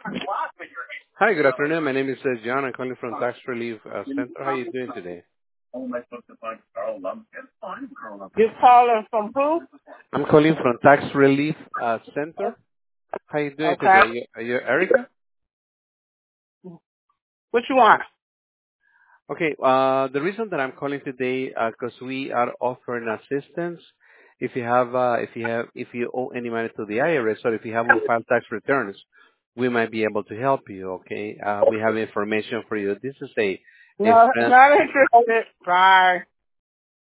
Hi, good afternoon. My name is John. I'm calling from Tax Relief Center. How are you doing today? You calling from who? I'm calling from Tax Relief Center. How are you doing today? Okay. Are you Erica? What you want? Okay. The reason that I'm calling today because we are offering assistance. If you owe any money to the IRS or if you haven't filed tax returns, we might be able to help you. Okay. We have information for you. This is a No, friend. not interested. Bye.